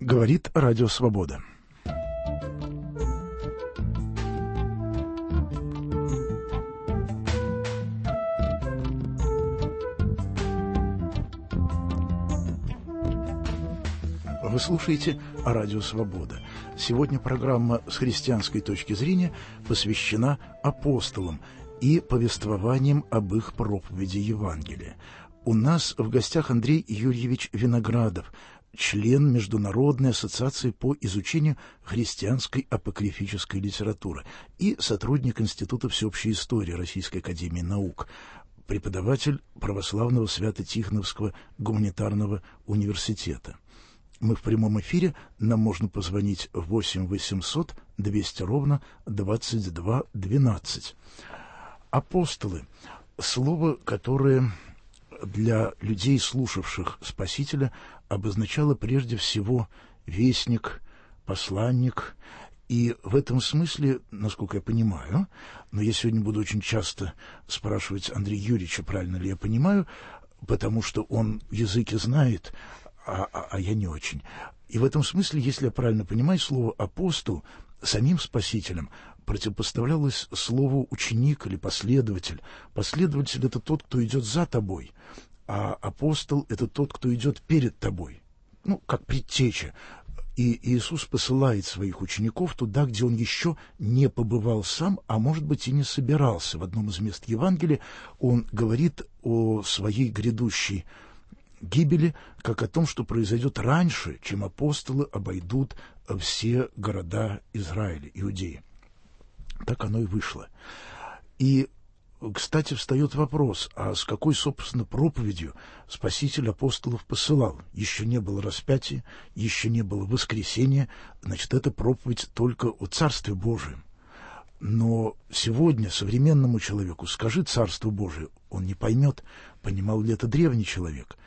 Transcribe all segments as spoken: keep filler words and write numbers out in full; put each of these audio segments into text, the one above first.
Говорит Радио Свобода. Вы слушаете Радио Свобода. Сегодня программа с христианской точки зрения посвящена апостолам и повествованиям об их проповеди Евангелия. У нас в гостях Андрей Юрьевич Виноградов, член Международной ассоциации по изучению христианской апокрифической литературы и сотрудник Института всеобщей истории Российской академии наук, преподаватель Православного Свято-Тихоновского гуманитарного университета. Мы в прямом эфире, нам можно позвонить в восемь восемьсот двести ровно двадцать два двенадцать. Апостолы – слово, которое для людей, слушавших Спасителя, обозначало прежде всего вестник, посланник. И в этом смысле, насколько я понимаю, но я сегодня буду очень часто спрашивать Андрея Юрьевича, правильно ли я понимаю, потому что он языки знает, а, а, а я не очень. И в этом смысле, если я правильно понимаю, слово «апостол» самим Спасителем противопоставлялось слову «ученик» или «последователь». Последователь — это тот, кто идет за тобой, а апостол — это тот, кто идет перед тобой, ну, как предтеча. И Иисус посылает своих учеников туда, где Он еще не побывал сам, а, может быть, и не собирался. В одном из мест Евангелия Он говорит о своей грядущей гибели, как о том, что произойдет раньше, чем апостолы обойдут все города Израиля, Иудеи. Так оно и вышло. И, кстати, встает вопрос, а с какой, собственно, проповедью Спаситель апостолов посылал? Еще не было распятия, еще не было воскресения, значит, это проповедь только о Царстве Божием. Но сегодня современному человеку скажи «Царство Божие», он не поймет, понимал ли это древний человек.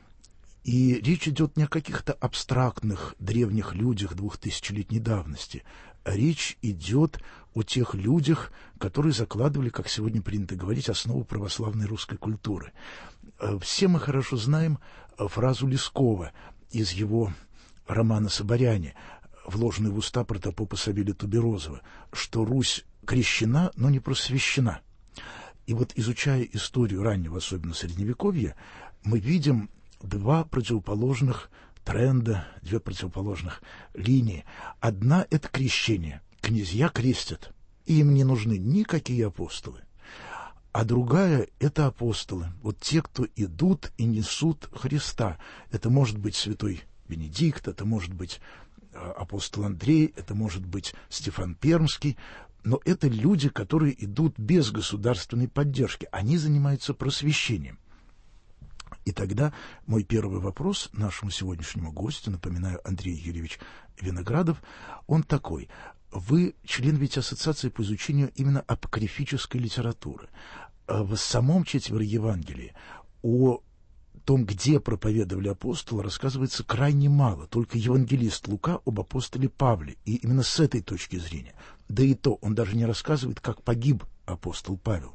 И речь идет не о каких-то абстрактных древних людях двухтысячелетней давности. Речь идет о тех людях, которые закладывали, как сегодня принято говорить, основу православной русской культуры. Все мы хорошо знаем фразу Лескова из его романа «Соборяне», вложенной в уста протопопа Савелия Туберозова, что Русь крещена, но не просвещена. И вот, изучая историю раннего, особенно Средневековья, мы видим два противоположных тренда, две противоположных линии. Одна — это крещение. Князья крестят, и им не нужны никакие апостолы. А другая — это апостолы. Вот те, кто идут и несут Христа. Это может быть святой Венедикт, это может быть апостол Андрей, это может быть Стефан Пермский. Но это люди, которые идут без государственной поддержки. Они занимаются просвещением. И тогда мой первый вопрос нашему сегодняшнему гостю, напоминаю, Андрей Юрьевич Виноградов, он такой. Вы член ведь Ассоциации по изучению именно апокрифической литературы. В самом Четвероевангелии о том, где проповедовали апостолы, рассказывается крайне мало. Только евангелист Лука об апостоле Павле. И именно с этой точки зрения. Да и то, он даже не рассказывает, как погиб апостол Павел.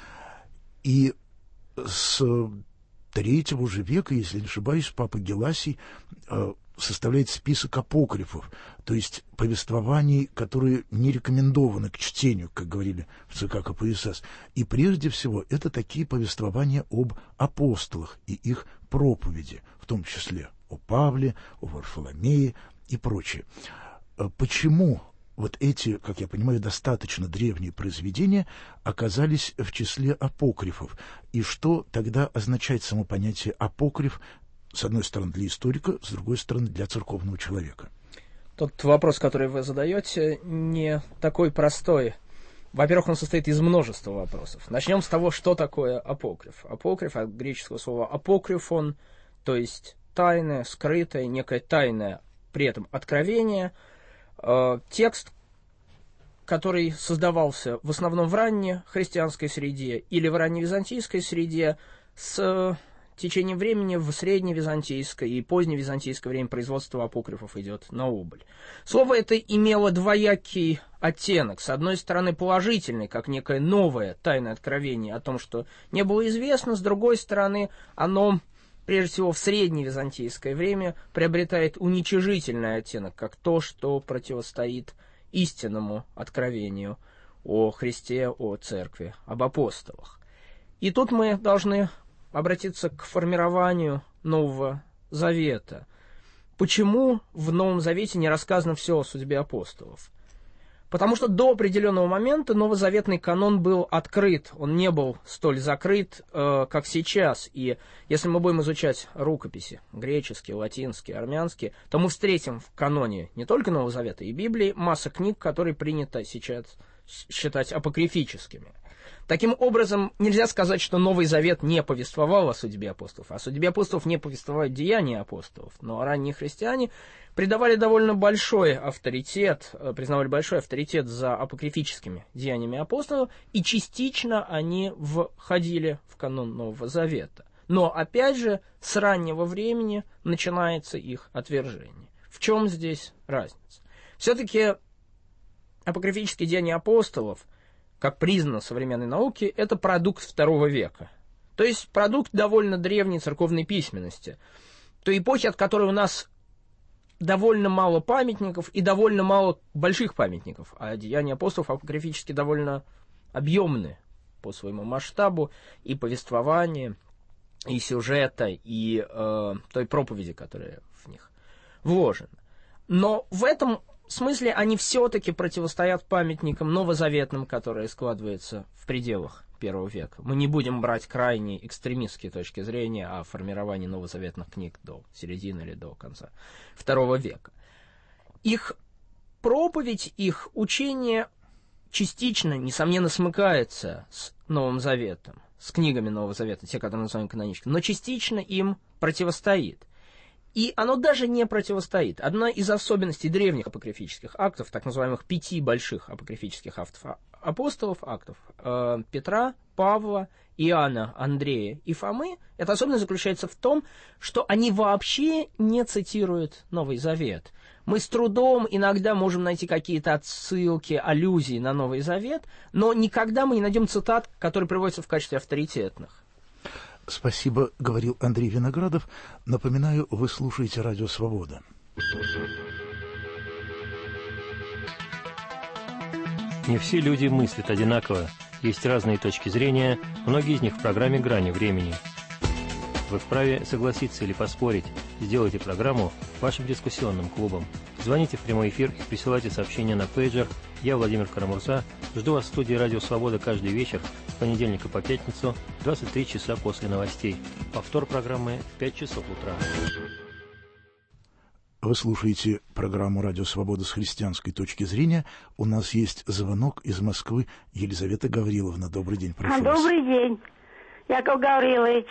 И с третьего же века, если не ошибаюсь, папа Геласий э, составляет список апокрифов, то есть повествований, которые не рекомендованы к чтению, как говорили в ЦК КПСС. И прежде всего это такие повествования об апостолах и их проповеди, в том числе о Павле, о Варфоломее и прочее. Почему вот эти, как я понимаю, достаточно древние произведения оказались в числе апокрифов? И что тогда означает само понятие апокриф, с одной стороны, для историка, с другой стороны, для церковного человека? Тот вопрос, который вы задаете, не такой простой. Во-первых, он состоит из множества вопросов. Начнем с того, что такое апокриф. Апокриф от греческого слова апокрифон, то есть тайное, скрытое, некое тайное, при этом откровение. Текст, который создавался в основном в ранней христианской среде или в ранневизантийской среде, с течением времени в средневизантийское и поздневизантийское время производство апокрифов идет на убыль. Слово это имело двоякий оттенок. С одной стороны, положительный, как некое новое тайное откровение о том, что не было известно, с другой стороны, оно прежде всего в средневизантийское время, приобретает уничижительный оттенок, как то, что противостоит истинному откровению о Христе, о Церкви, об апостолах. И тут мы должны обратиться к формированию Нового Завета. Почему в Новом Завете не рассказано все о судьбе апостолов? Потому что до определенного момента новозаветный канон был открыт, он не был столь закрыт, э, как сейчас. И если мы будем изучать рукописи, греческие, латинские, армянские, то мы встретим в каноне не только Нового Завета и Библии, масса книг, которые принято сейчас считать апокрифическими. Таким образом, нельзя сказать, что Новый Завет не повествовал о судьбе апостолов. О судьбе апостолов не повествовают деяния апостолов, но ранние христиане придавали довольно большой авторитет, признавали большой авторитет за апокрифическими деяниями апостолов, и частично они входили в канон Нового Завета. Но, опять же, с раннего времени начинается их отвержение. В чем здесь разница? Все-таки апокрифические деяния апостолов, как признано современной науки, это продукт второго века. То есть продукт довольно древней церковной письменности. Той эпохи, от которой у нас довольно мало памятников и довольно мало больших памятников. А деяния апостолов апокрифически довольно объемны по своему масштабу и повествования, и сюжета, и э, той проповеди, которая в них вложена. Но в этом В смысле, они все-таки противостоят памятникам новозаветным, которые складываются в пределах первого века. Мы не будем брать крайне экстремистские точки зрения о формировании новозаветных книг до середины или до конца второго века. Их проповедь, их учение частично, несомненно, смыкается с Новым Заветом, с книгами Нового Завета, те, которые мы называем каноническими, но частично им противостоит. И оно даже не противостоит. Одна из особенностей древних апокрифических актов, так называемых пяти больших апокрифических актов апостолов, актов э, Петра, Павла, Иоанна, Андрея и Фомы, эта особенность заключается в том, что они вообще не цитируют Новый Завет. Мы с трудом иногда можем найти какие-то отсылки, аллюзии на Новый Завет, но никогда мы не найдем цитат, которые приводятся в качестве авторитетных. Спасибо, говорил Андрей Виноградов. Напоминаю, вы слушаете Радио Свобода. Не все люди мыслят одинаково. Есть разные точки зрения, многие из них в программе «Грани времени». Вы вправе согласиться или поспорить. Сделайте программу вашим дискуссионным клубом. Звоните в прямой эфир и присылайте сообщения на пейджер. Я, Владимир Карамурза, жду вас в студии «Радио Свобода» каждый вечер с понедельника по пятницу, двадцать три часа после новостей. Повтор программы в пять часов утра. Вы слушаете программу «Радио Свобода» с христианской точки зрения. У нас есть звонок из Москвы. Елизавета Гавриловна, добрый день, прошу вас. Добрый день, Яков Гаврилович.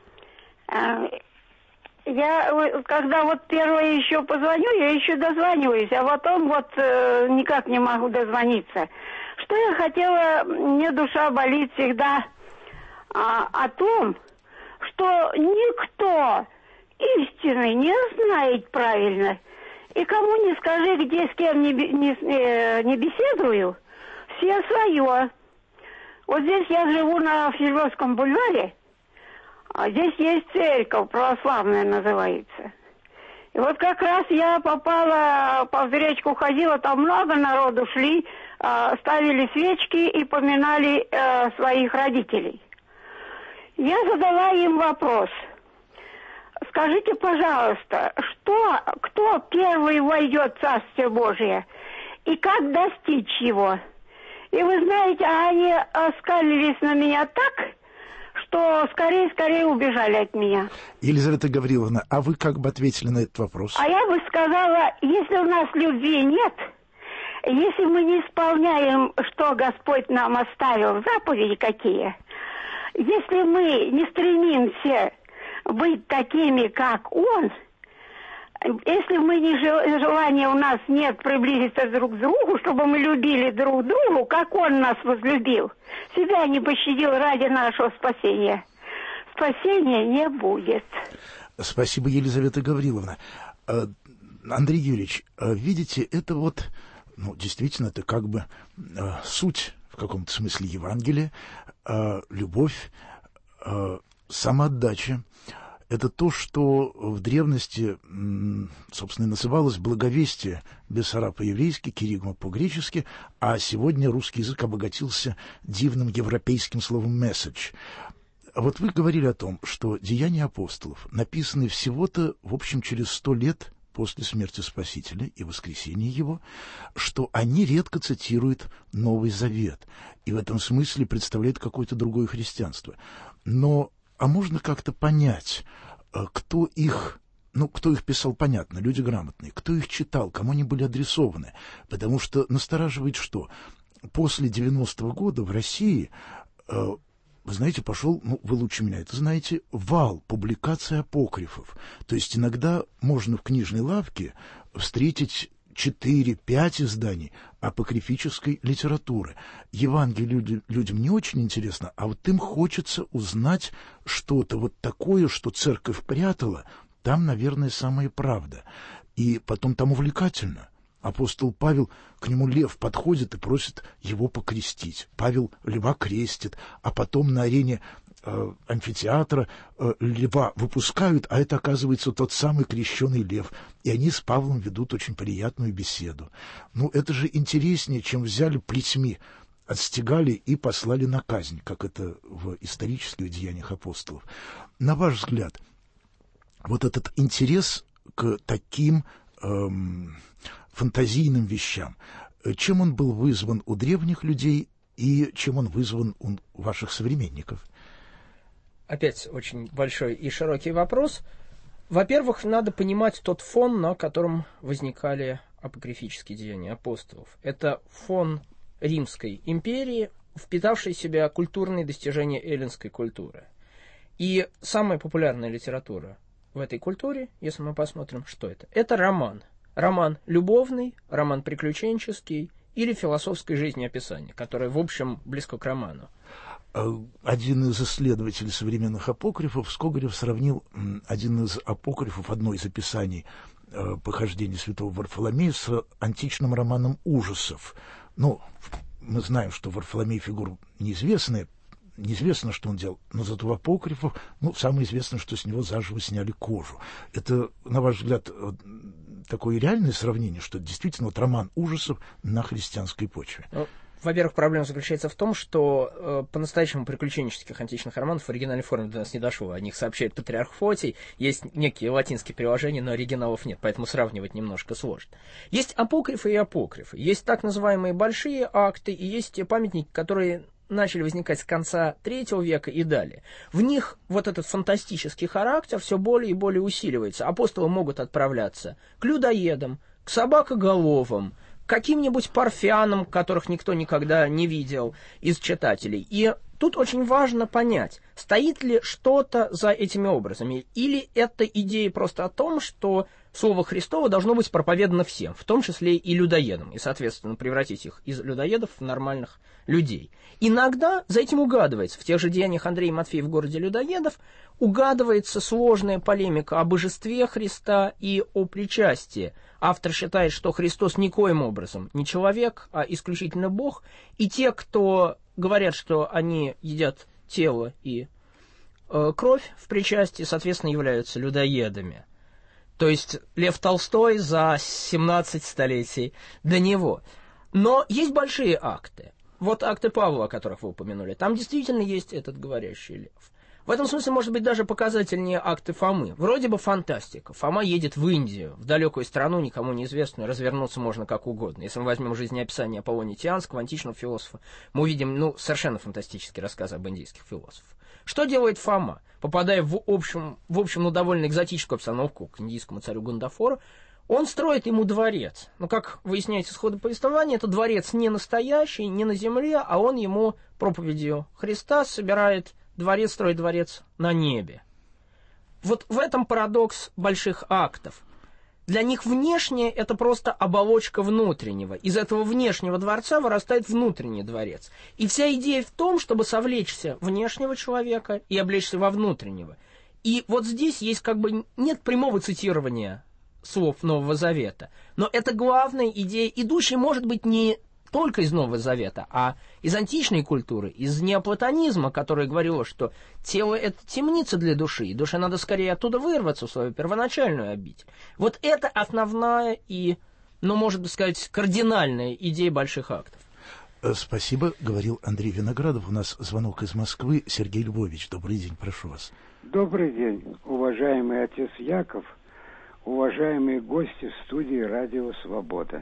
Я, когда вот первое еще позвоню, я еще дозваниваюсь, а потом вот э, никак не могу дозвониться. Что я хотела, мне душа болит всегда а, о том, что никто истины не знает правильно. И кому не скажи, где с кем не, не, э, не беседую, все свое. Вот здесь я живу на Филевском бульваре. А здесь есть церковь, православная называется. И вот как раз я попала, по Взречку ходила, там много народу шли, ставили свечки и поминали своих родителей. Я задала им вопрос. Скажите, пожалуйста, что, кто первый войдет в Царствие Божие и как достичь его? И вы знаете, они оскалились на меня так, что скорее-скорее убежали от меня. Елизавета Гавриловна, а вы как бы ответили на этот вопрос? А я бы сказала, если у нас любви нет, если мы не исполняем, что Господь нам оставил, заповеди какие, если мы не стремимся быть такими, как Он, если мы не желания у нас нет приблизиться друг к другу, чтобы мы любили друг другу, как Он нас возлюбил, себя не пощадил ради нашего спасения, спасения не будет. Спасибо, Елизавета Гавриловна. Андрей Юрьевич, видите, это вот, ну, действительно, это как бы суть в каком-то смысле Евангелия, любовь, самоотдача. это то, что в древности, собственно, называлось благовестие Бессараб по-еврейски, киригма по-гречески, а сегодня русский язык обогатился дивным европейским словом «месседж». Вот вы говорили о том, что «Деяния апостолов» написаны всего-то, в общем, через сто лет после смерти Спасителя и воскресения Его, что они редко цитируют Новый Завет, и в этом смысле представляют какое-то другое христианство. Но, а можно как-то понять, кто их, ну, кто их писал, понятно, люди грамотные, кто их читал, кому они были адресованы, потому что настораживает что? После девяностого года в России, вы знаете, пошел, ну, вы лучше меня это знаете, вал публикаций апокрифов. То есть иногда можно в книжной лавке встретить четыре-пять изданий апокрифической литературы. Евангелие люди, людям не очень интересно, а вот им хочется узнать что-то вот такое, что церковь прятала, там, наверное, самая правда. И потом там увлекательно. Апостол Павел, к нему лев подходит и просит его покрестить. Павел льва крестит, а потом на арене э, амфитеатра э, льва выпускают, а это, оказывается, тот самый крещеный лев. И они с Павлом ведут очень приятную беседу. Ну, это же интереснее, чем взяли плетьми, отстегали и послали на казнь, как это в исторических деяниях апостолов. На ваш взгляд, вот этот интерес к таким эм, фантазийным вещам, чем он был вызван у древних людей и чем он вызван у ваших современников? Опять очень большой и широкий вопрос. Во-первых, надо понимать тот фон, на котором возникали апокрифические деяния апостолов. Это фон Римской империи, впитавший в себя культурные достижения эллинской культуры. И самая популярная литература в этой культуре, если мы посмотрим, что это, это роман. Роман любовный, роман приключенческий или философской жизнеописание, которое, в общем, близко к роману. Один из исследователей современных апокрифов, Скогарев, сравнил один из апокрифов, одно из описаний похождений святого Варфоломея с античным романом ужасов. Ну, мы знаем, что Варфоломей фигура неизвестная, неизвестно, что он делал, но зато в апокрифах, ну, самое известное, что с него заживо сняли кожу. Это, на ваш взгляд, такое реальное сравнение, что действительно вот роман ужасов на христианской почве? Во-первых, проблема заключается в том, что э, по-настоящему приключенческих античных романов в оригинальной форме до нас не дошло. О них сообщает патриарх Фотий, есть некие латинские приложения, но оригиналов нет, поэтому сравнивать немножко сложно. Есть апокрифы и апокрифы. Есть так называемые большие акты, и есть те памятники, которые начали возникать с конца третьего века и далее. В них вот этот фантастический характер все более и более усиливается. Апостолы могут отправляться к людоедам, к собакоголовым, к каким-нибудь парфянам, которых никто никогда не видел из читателей. И тут очень важно понять, стоит ли что-то за этими образами, или это идея просто о том, что Слово Христово должно быть проповедано всем, в том числе и людоедам, и, соответственно, превратить их из людоедов в нормальных людей. Иногда за этим угадывается, в тех же деяниях Андрея и Матфея в городе людоедов, угадывается сложная полемика о божестве Христа и о причастии. Автор считает, что Христос никоим образом не человек, а исключительно Бог, и те, кто говорят, что они едят тело и э, кровь в причастии, соответственно, являются людоедами. То есть Лев Толстой за семнадцать столетий до него. Но есть большие акты. Вот акты Павла, о которых вы упомянули. Там действительно есть этот говорящий лев. В этом смысле, может быть, даже показательнее акты Фомы. Вроде бы фантастика. Фома едет в Индию, в далекую страну, никому неизвестную, развернуться можно как угодно. Если мы возьмем жизнеописание Аполлония Тианского, античного философа, мы увидим, ну, совершенно фантастические рассказы об индийских философах. Что делает Фома? Попадая в общем, в общем, ну, довольно экзотическую обстановку к индийскому царю Гандафору, он строит ему дворец. Но, как выясняется с хода повествования, это дворец не настоящий, не на земле, а он ему проповедью Христа собирает дворец, строит дворец на небе. Вот в этом парадокс больших актов. Для них внешнее – это просто оболочка внутреннего. Из этого внешнего дворца вырастает внутренний дворец. И вся идея в том, чтобы совлечься внешнего человека и облечься во внутреннего. И вот здесь есть как бы нет прямого цитирования слов Нового Завета. Но это главная идея, идущая, может быть, не только из Нового Завета, а из античной культуры, из неоплатонизма, который говорил, что тело — это темница для души, и душе надо скорее оттуда вырваться в свою первоначальную обитель. Вот это основная и, ну, можно сказать, кардинальная идея больших актов. Спасибо, говорил Андрей Виноградов. У нас звонок из Москвы. Сергей Львович, добрый день, прошу вас. Добрый день, уважаемый отец Яков, уважаемые гости студии «Радио Свобода».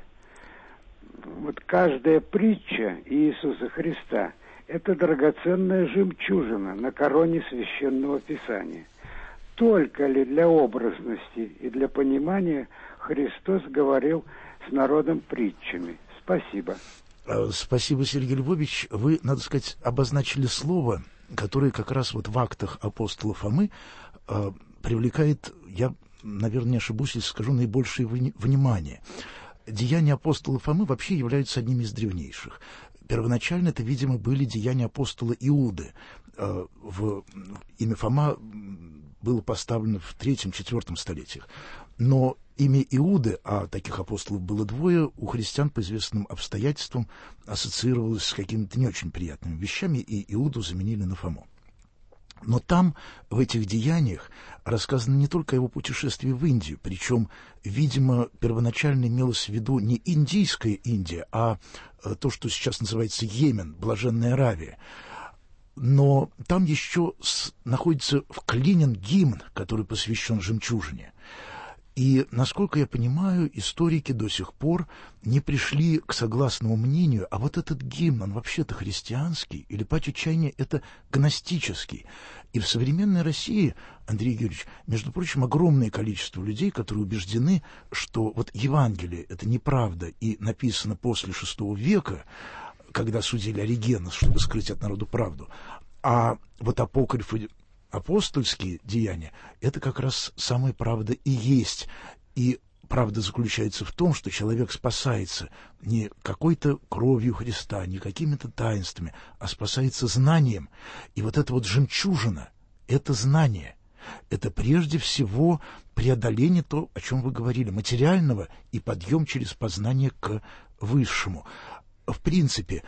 Вот каждая притча Иисуса Христа – это драгоценная жемчужина на короне Священного Писания. Только ли для образности и для понимания Христос говорил с народом притчами? Спасибо. Спасибо, Сергей Львович. Вы, надо сказать, обозначили слово, которое как раз вот в актах апостола Фомы э, привлекает, я, наверное, не ошибусь, если скажу, наибольшее внимание. Деяния апостола Фомы вообще являются одними из древнейших. Первоначально это, видимо, были деяния апостола Иуды. Э, в имя Фома было поставлено в третьем-четвертом столетиях. Но имя Иуды, а таких апостолов было двое, у христиан по известным обстоятельствам ассоциировалось с какими-то не очень приятными вещами, и Иуду заменили на Фому. Но там, в этих деяниях, рассказано не только о его путешествии в Индию, причем, видимо, первоначально имелось в виду не индийская Индия, а то, что сейчас называется Йемен, Блаженная Аравия. Но там еще с, находится вклинен гимн, который посвящен жемчужине. И, насколько я понимаю, историки до сих пор не пришли к согласному мнению, а вот этот гимн, он вообще-то христианский, или, по чаяния, это гностический. И в современной России, Андрей Георгиевич, между прочим, огромное количество людей, которые убеждены, что вот Евангелие — это неправда и написано после шестого века, когда судили Оригена, чтобы скрыть от народа правду, а вот апокрифы, апостольские деяния — это как раз самая правда и есть. И правда заключается в том, что человек спасается не какой-то кровью Христа, не какими-то таинствами, а спасается знанием. И вот эта вот жемчужина — это знание. Это прежде всего преодоление то, о чем вы говорили, материального, и подъем через познание к высшему. В принципе,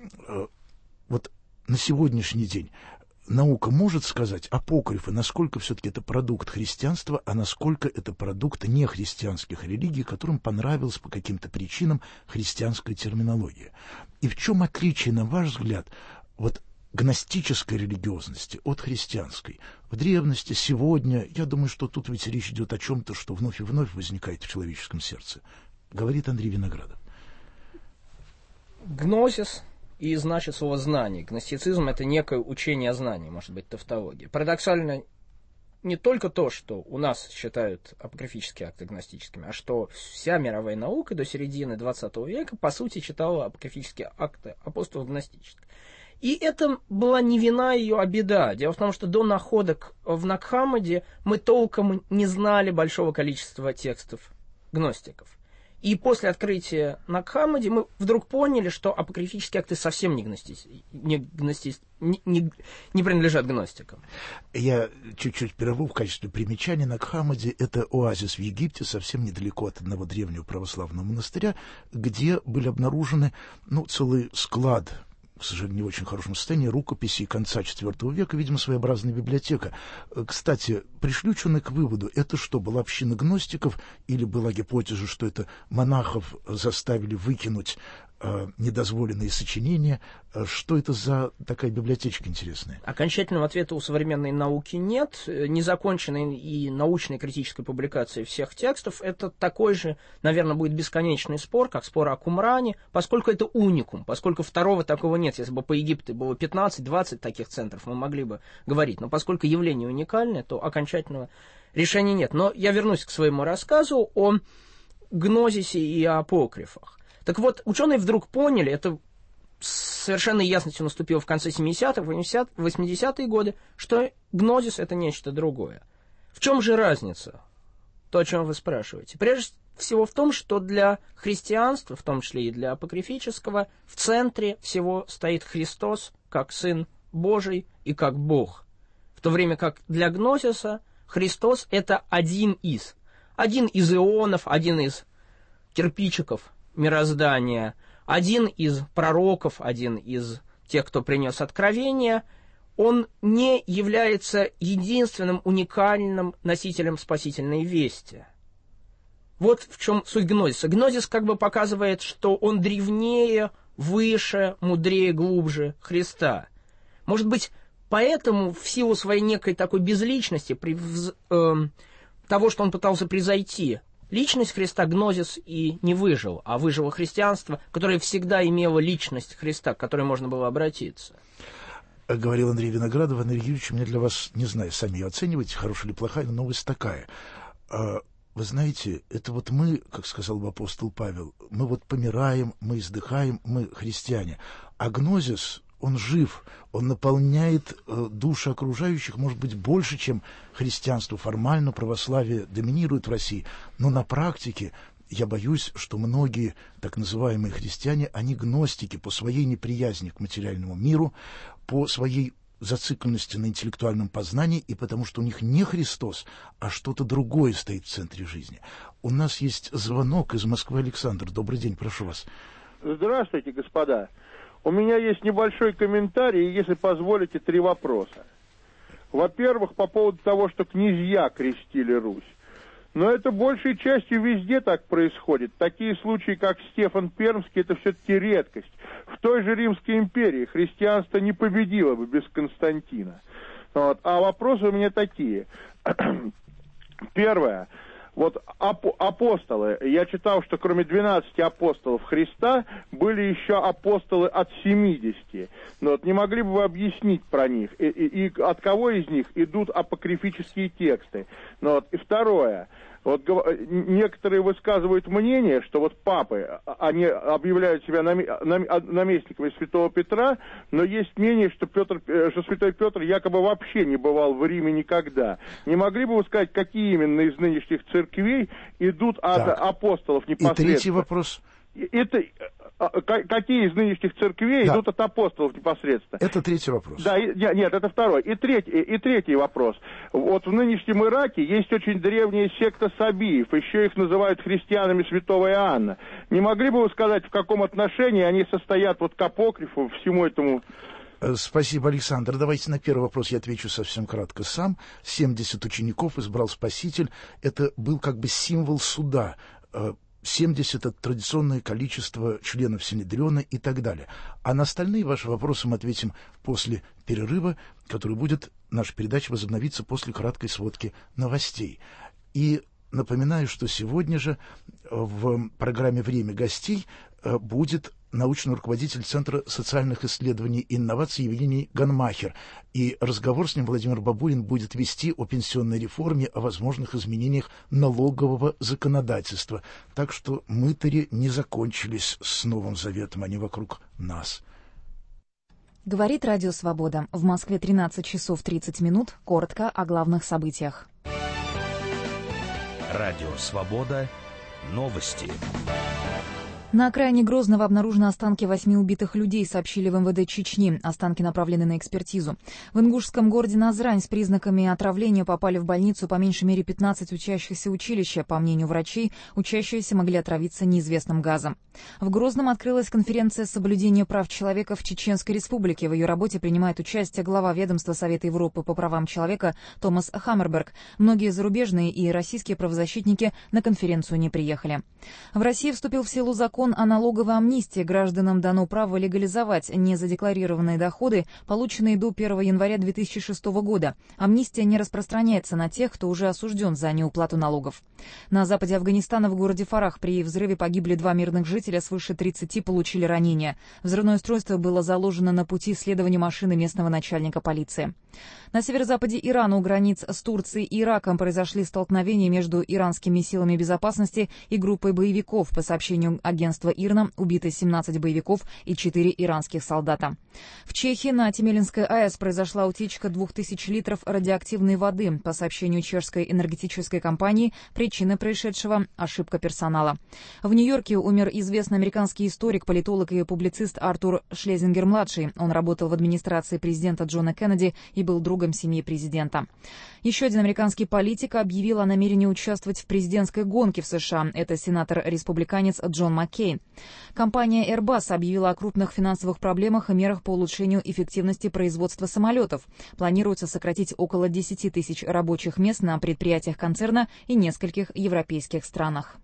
вот на сегодняшний день наука может сказать, апокрифы, насколько все-таки это продукт христианства, а насколько это продукт нехристианских религий, которым понравилась по каким-то причинам христианская терминология. И в чем отличие, на ваш взгляд, вот гностической религиозности от христианской? В древности, сегодня, я думаю, что тут ведь речь идет о чем-то, что вновь и вновь возникает в человеческом сердце. Говорит Андрей Виноградов. Гносис и значит слово «знание». Гностицизм — это некое учение о знании, может быть, тавтология. Парадоксально не только то, что у нас считают апокрифические акты гностическими, а что вся мировая наука до середины двадцатого века, по сути, читала апокрифические акты апостолов гностических. И это была не вина ее, а беда. Дело в том, что до находок в Накхамаде мы толком не знали большого количества текстов гностиков. И после открытия Накхамади мы вдруг поняли, что апокрифические акты совсем не, гности... не, гности... не, не, не принадлежат гностикам. Я чуть-чуть прерву в качестве примечания. Накхамади — это оазис в Египте, совсем недалеко от одного древнего православного монастыря, где были обнаружены ну, целый склад, к сожалению, не в очень хорошем состоянии, рукописей конца четвертого века, видимо, своеобразная библиотека. Кстати, пришли ученые к выводу, это что, была община гностиков, или была гипотеза, что это монахов заставили выкинуть э, недозволенные сочинения? Что это за такая библиотечка интересная? Окончательного ответа у современной науки нет. Незаконченной и научной критической публикации всех текстов — это такой же, наверное, будет бесконечный спор, как спор о Кумране, поскольку это уникум, поскольку второго такого нет. Если бы по Египту было пятнадцать-двадцать таких центров, мы могли бы говорить. Но поскольку явление уникальное, то окончательного решения нет. Но я вернусь к своему рассказу о гнозисе и о апокрифах. Так вот, ученые вдруг поняли, это с совершенной ясностью наступило в конце семидесятых, восьмидесятые годы, что гнозис — это нечто другое. В чем же разница? То, о чем вы спрашиваете. Прежде всего в том, что для христианства, в том числе и для апокрифического, в центре всего стоит Христос как Сын Божий и как Бог. В то время как для гнозиса Христос — это один из. Один из ионов, один из кирпичиков мироздания, один из пророков, один из тех, кто принес откровение, он не является единственным уникальным носителем спасительной вести. Вот в чем суть гнозиса. Гнозис как бы показывает, что он древнее, выше, мудрее, глубже Христа. Может быть, поэтому в силу своей некой такой безличности, при, э, того, что он пытался превзойти, личность Христа гнозис и не выжил, а выжило христианство, которое всегда имело личность Христа, к которой можно было обратиться. Говорил Андрей Виноградов. Андрей Юрьевич, у меня для вас, не знаю, сами ее оцениваете, хорошая или плохая, но новость такая. Вы знаете, это вот мы, как сказал бы апостол Павел, мы вот помираем, мы издыхаем, мы христиане. А гнозис, он жив, он наполняет э, души окружающих, может быть, больше, чем христианство. Формально православие доминирует в России, но на практике я боюсь, что многие так называемые христиане, они гностики по своей неприязни к материальному миру, по своей зацикленности на интеллектуальном познании, и потому что у них не Христос, а что-то другое стоит в центре жизни. У нас есть звонок из Москвы. Александр, добрый день, прошу вас. Здравствуйте, господа. У меня есть небольшой комментарий, и, если позволите, три вопроса. Во-первых, по поводу того, что князья крестили Русь. Но это большей частью везде так происходит. Такие случаи, как Стефан Пермский, это все-таки редкость. В той же Римской империи христианство не победило бы без Константина. Вот. А вопросы у меня такие. Первое. Вот ап- апостолы. Я читал, что кроме двенадцати апостолов Христа были еще апостолы от семидесяти. Но вот не могли бы вы объяснить про них? И, и, и от кого из них идут апокрифические тексты? Но вот. И второе. Вот некоторые высказывают мнение, что вот папы, они объявляют себя наместниками святого Петра, но есть мнение, что, Петр, что святой Петр якобы вообще не бывал в Риме никогда. Не могли бы вы сказать, какие именно из нынешних церквей идут от так. апостолов непосредственно? И третий вопрос. Это, какие из нынешних церквей да. идут от апостолов непосредственно? Это третий вопрос. Да, и, нет, это второй. И третий, и третий вопрос. Вот в нынешнем Ираке есть очень древняя секта сабиев, еще их называют христианами святого Иоанна. Не могли бы вы сказать, в каком отношении они состоят вот к апокрифу, всему этому? Спасибо, Александр. Давайте на первый вопрос я отвечу совсем кратко сам. семьдесят учеников избрал Спаситель. Это был как бы символ суда. семьдесят — это традиционное количество членов Синедриона и так далее. А на остальные ваши вопросы мы ответим после перерыва, который будет, наша передача возобновится после краткой сводки новостей. И напоминаю, что сегодня же в программе «Время гостей» будет научный руководитель Центра социальных исследований и инноваций Евгений Ганмахер. И разговор с ним Владимир Бабурин будет вести о пенсионной реформе, о возможных изменениях налогового законодательства. Так что мытари не закончились с Новым Заветом, они вокруг нас. Говорит Радио Свобода. В Москве тринадцать часов тридцать минут. Коротко о главных событиях. Радио Свобода. Новости. На окраине Грозного обнаружены останки восьми убитых людей, сообщили в эм вэ дэ Чечни. Останки направлены на экспертизу. В ингушском городе Назрань с признаками отравления попали в больницу по меньшей мере пятнадцать учащихся училища. По мнению врачей, учащиеся могли отравиться неизвестным газом. В Грозном открылась конференция соблюдения прав человека в Чеченской Республике. В ее работе принимает участие глава ведомства Совета Европы по правам человека Томас Хаммерберг. Многие зарубежные и российские правозащитники на конференцию не приехали. В России вступил в силу закон о налоговой амнистии. Гражданам дано право легализовать незадекларированные доходы, полученные до первого января две тысячи шестого года. Амнистия не распространяется на тех, кто уже осужден за неуплату налогов. На западе Афганистана в городе Фарах при взрыве погибли два мирных жителя, свыше тридцати получили ранения. Взрывное устройство было заложено на пути следования машины местного начальника полиции. На северо-западе Ирана у границ с Турцией и Ираком произошли столкновения между иранскими силами безопасности и группой боевиков. По сообщению агентства ИРНА, убиты семнадцать боевиков и четыре иранских солдата. В Чехии на Темелинской АЭС произошла утечка двух тысяч литров радиоактивной воды. По сообщению чешской энергетической компании, причина происшедшего – ошибка персонала. В Нью-Йорке умер известный американский историк, политолог и публицист Артур Шлезингер-младший. Он работал в администрации президента Джона Кеннеди и был другом семьи президента. Еще один американский политик объявил о намерении участвовать в президентской гонке в США. Это сенатор-республиканец Джон Маккейн. Маккейн. Компания Airbus объявила о крупных финансовых проблемах и мерах по улучшению эффективности производства самолетов. Планируется сократить около десяти тысяч рабочих мест на предприятиях концерна и нескольких европейских странах.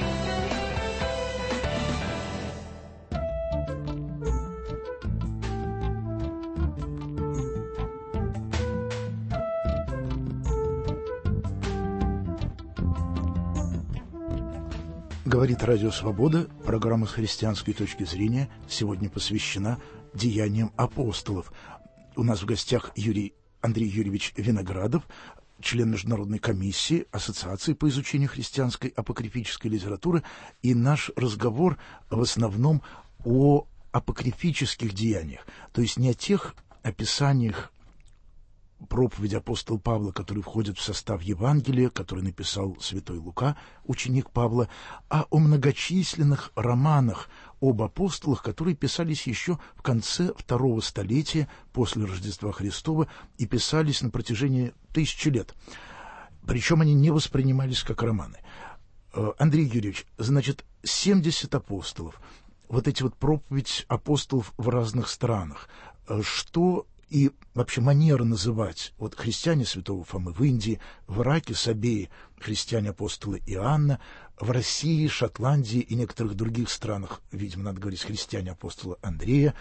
Говорит Радио Свобода. Программа с христианской точки зрения сегодня посвящена деяниям апостолов. У нас в гостях Юрий Андрей Юрьевич Виноградов, член Международной комиссии Ассоциации по изучению христианской апокрифической литературы. И наш разговор в основном о апокрифических деяниях, то есть не о тех описаниях проповеди апостола Павла, которые входят в состав Евангелия, который написал святой Лука, ученик Павла, а о многочисленных романах об апостолах, которые писались еще в конце второго столетия после Рождества Христова и писались на протяжении тысячи лет. Причем они не воспринимались как романы. Андрей Юрьевич, значит, семьдесят апостолов, вот эти вот проповедь апостолов в разных странах, что и вообще манера называть вот христиане святого Фомы в Индии, в Ираке Сабеи, христиане-апостолы Иоанна, в России, Шотландии и некоторых других странах, видимо, надо говорить, христиане-апостола Андрея.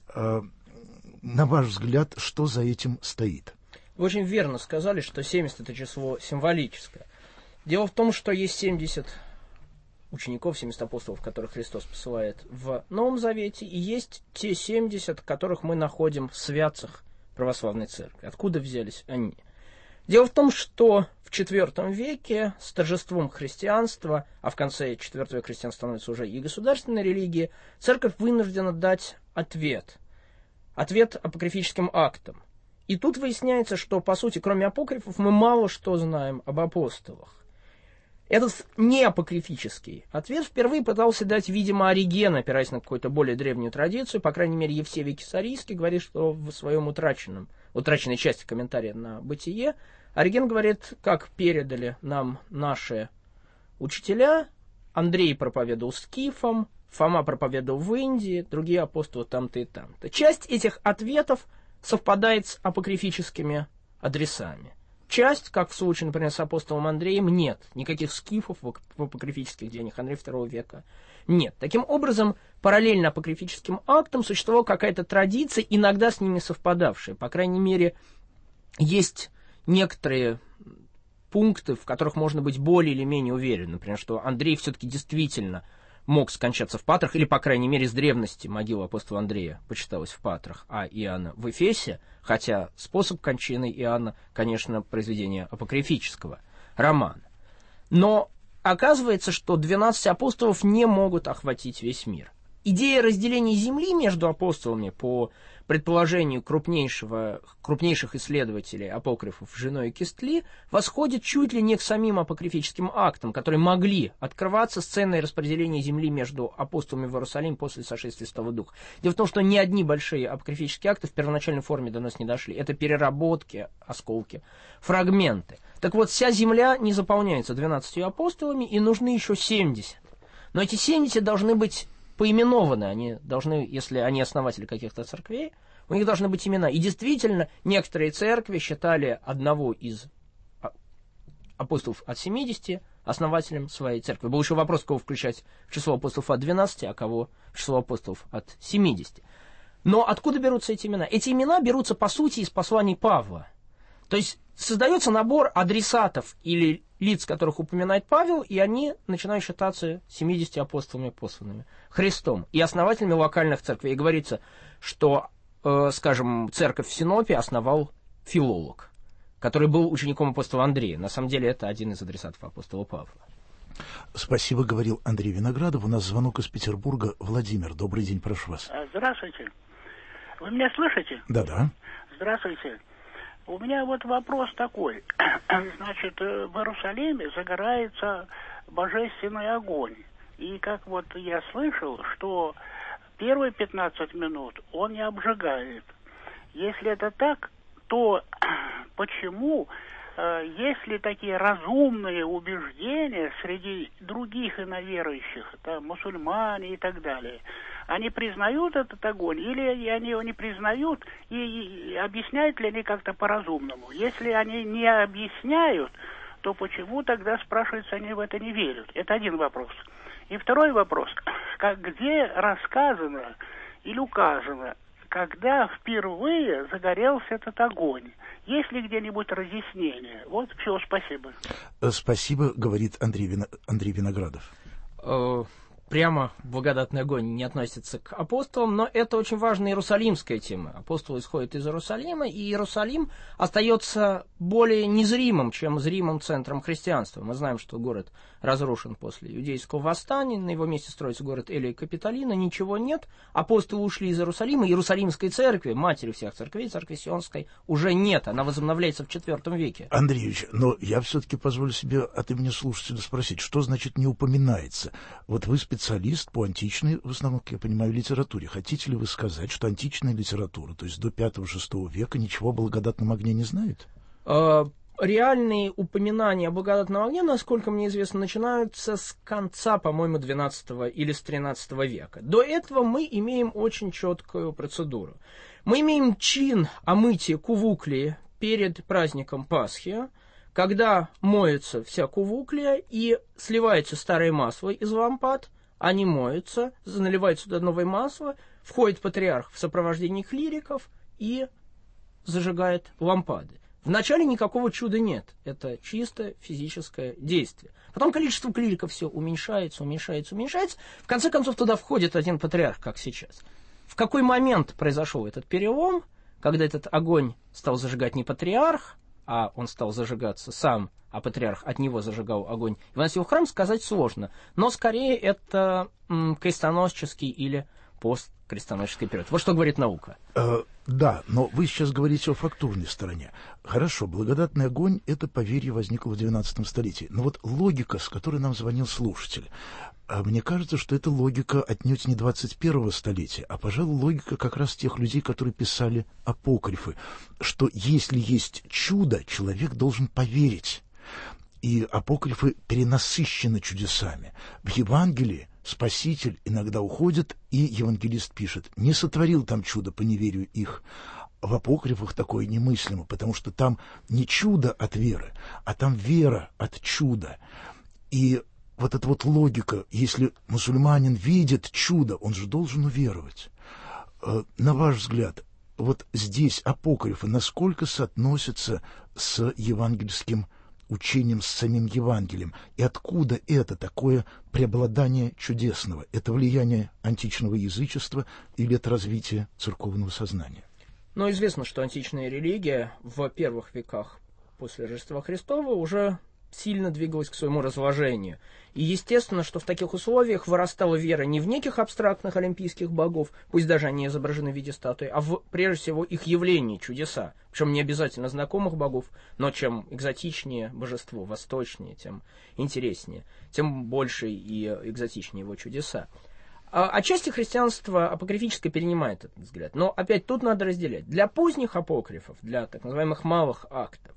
На ваш взгляд, что за этим стоит? Вы очень верно сказали, что семьдесят это число символическое. Дело в том, что есть семьдесят учеников, семьдесят апостолов, которых Христос посылает в Новом Завете, и есть те семьдесят, которых мы находим в святцах православной церкви. Откуда взялись они? Дело в том, что в четвёртом веке с торжеством христианства, а в конце четвёртого века христианство становится уже и государственной религией, церковь вынуждена дать ответ. Ответ апокрифическим актам. И тут выясняется, что, по сути, кроме апокрифов, мы мало что знаем об апостолах. Этот неапокрифический ответ впервые пытался дать, видимо, Ориген, опираясь на какую-то более древнюю традицию. По крайней мере, Евсевий Кесарийский говорит, что в своем утраченном, утраченной части комментария на «Бытие» Ориген говорит, как передали нам наши учителя. Андрей проповедовал скифам, Фома проповедовал в Индии, другие апостолы там-то и там-то. Часть этих ответов совпадает с апокрифическими адресами. Часть, как в случае, например, с апостолом Андреем, нет. Никаких скифов в апокрифических деяниях Андрея второго века нет. Таким образом, параллельно апокрифическим актам существовала какая-то традиция, иногда с ними совпадавшая. По крайней мере, есть некоторые пункты, в которых можно быть более или менее уверен. Например, что Андрей все-таки действительно мог скончаться в Патрах, или, по крайней мере, с древности могила апостола Андрея почиталась в Патрах, а Иоанна в Эфесе, хотя способ кончины Иоанна, конечно, произведение апокрифического романа. Но оказывается, что двенадцать апостолов не могут охватить весь мир. Идея разделения земли между апостолами, по предположению крупнейшего, крупнейших исследователей апокрифов Жено и Кистли, восходит чуть ли не к самим апокрифическим актам, которые могли открываться сценой распределения земли между апостолами в Иерусалим после сошествия Святого Духа. Дело в том, что ни одни большие апокрифические акты в первоначальной форме до нас не дошли. Это переработки, осколки, фрагменты. Так вот, вся земля не заполняется двенадцатью апостолами, и нужны еще семьдесят. Но эти семьдесят должны быть поименованы, они должны, если они основатели каких-то церквей, у них должны быть имена. И действительно, некоторые церкви считали одного из апостолов от семидесяти основателем своей церкви. Был еще вопрос, кого включать в число апостолов от двенадцати, а кого в число апостолов от семидесяти. Но откуда берутся эти имена? Эти имена берутся, по сути, из посланий Павла. То есть создается набор адресатов или лиц, которых упоминает Павел, и они начинают считаться семидесятью апостолами, посланными Христом и основателями локальных церквей. И говорится, что, э, скажем, церковь в Синопе основал филолог, который был учеником апостола Андрея. На самом деле это один из адресатов апостола Павла. Спасибо, говорил Андрей Виноградов. У нас звонок из Петербурга. Владимир, добрый день, прошу вас. Здравствуйте. Вы меня слышите? Да-да. Здравствуйте. У меня вот вопрос такой. Значит, в Иерусалиме загорается божественный огонь. И как вот я слышал, что первые пятнадцать минут он не обжигает. Если это так, то почему есть ли такие разумные убеждения среди других иноверующих, там, мусульмане и так далее? Они признают этот огонь, или они его не признают, и, и объясняют ли они как-то по-разумному? Если они не объясняют, то почему тогда, спрашивается, они в это не верят? Это один вопрос. И второй вопрос. Как, где рассказано или указано, когда впервые загорелся этот огонь? Есть ли где-нибудь разъяснение? Вот, все, спасибо. Спасибо, говорит Андрей, Вино... Андрей Виноградов. Прямо благодатный огонь не относится к апостолам, но это очень важная иерусалимская тема. Апостолы исходят из Иерусалима, и Иерусалим остается более незримым, чем зримым центром христианства. Мы знаем, что город разрушен после иудейского восстания, на его месте строится город Элия Капитолина, ничего нет. Апостолы ушли из Иерусалима, Иерусалимской церкви, матери всех церквей, церкви Сионской, уже нет, она возобновляется в четвертом веке. Андреевич, но я все-таки позволю себе от имени слушателя спросить, что значит не упоминается? Вот вы специалист по античной, в основном, как я понимаю, литературе. Хотите ли вы сказать, что античная литература, то есть до пятого-шестого века, ничего о благодатном огне не знает? Реальные упоминания о благодатном огне, насколько мне известно, начинаются с конца, по-моему, двенадцатого или с тринадцатого века. До этого мы имеем очень четкую процедуру. Мы имеем чин о мытии кувуклии перед праздником Пасхи, когда моется вся кувуклия и сливается старое масло из лампад, они моются, наливают сюда новое масло, входит патриарх в сопровождении клириков и зажигает лампады. Вначале никакого чуда нет, это чисто физическое действие. Потом количество клириков все уменьшается, уменьшается, уменьшается. В конце концов туда входит один патриарх, как сейчас. В какой момент произошел этот перелом, когда этот огонь стал зажигать не патриарх, а он стал зажигаться сам, а патриарх от него зажигал огонь и выносил в храм, сказать сложно. Но скорее это м, крестоносческий или посткрестоносческий период. Вот что говорит наука. Э, да, но вы сейчас говорите о фактурной стороне. Хорошо, благодатный огонь, это поверье возникло в двенадцатом столетии. Но вот логика, с которой нам звонил слушатель, э, мне кажется, что это логика отнюдь не двадцать первого столетия, а, пожалуй, логика как раз тех людей, которые писали апокрифы, что если есть чудо, человек должен поверить. И апокрифы перенасыщены чудесами. В Евангелии Спаситель иногда уходит, и евангелист пишет: не сотворил там чудо по неверию их. В апокрифах такое немыслимо, потому что там не чудо от веры, а там вера от чуда. И вот эта вот логика, если мусульманин видит чудо, он же должен уверовать. На ваш взгляд, вот здесь апокрифы насколько соотносятся с евангельским учением, с самим Евангелием? И откуда это такое преобладание чудесного? Это влияние античного язычества или это развитие церковного сознания? Но известно, что античная религия в первых веках после Рождества Христова уже сильно двигалась к своему разложению. И естественно, что в таких условиях вырастала вера не в неких абстрактных олимпийских богов, пусть даже они изображены в виде статуи, а в, прежде всего, их явления, чудеса. Причем не обязательно знакомых богов, но чем экзотичнее божество, восточнее, тем интереснее, тем больше и экзотичнее его чудеса. А отчасти христианство апокрифическое перенимает этот взгляд. Но опять тут надо разделять. Для поздних апокрифов, для так называемых малых актов,